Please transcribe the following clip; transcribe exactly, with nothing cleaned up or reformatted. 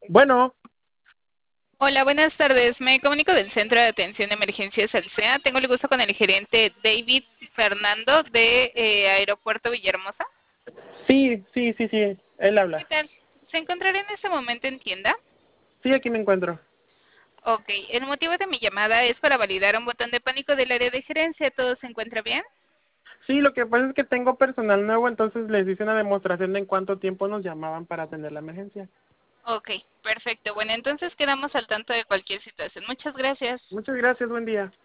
Bueno, Hola, buenas tardes. Me comunico del Centro de Atención de Emergencias Alsea. Tengo el gusto con el gerente David Fernando de eh, Aeropuerto Villahermosa. sí, sí, sí, sí, él ¿Qué habla. tal? ¿Se encontrará en este momento en tienda? Sí, aquí me encuentro. Ok, el motivo de mi llamada es para validar un botón de pánico del área de gerencia. ¿Todo se encuentra bien? Sí, lo que pasa es que tengo personal nuevo, entonces les hice una demostración de en cuánto tiempo nos llamaban para atender la emergencia. Ok, perfecto. Bueno, entonces quedamos al tanto de cualquier situación. Muchas gracias. Muchas gracias, buen día.